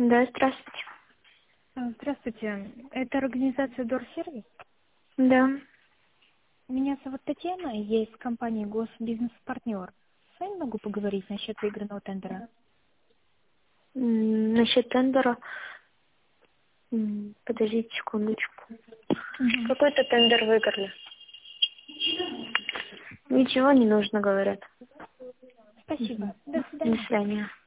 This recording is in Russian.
Да, здравствуйте. Здравствуйте. Это организация Дорсервис? Да. Меня зовут Татьяна, я из компании Госбизнес-партнер. С вами могу поговорить насчет выигранного тендера? Насчет тендера. Подождите секундочку. Какой-то тендер выиграли. Ничего не нужно, говорят. Спасибо. До До свидания. свидания.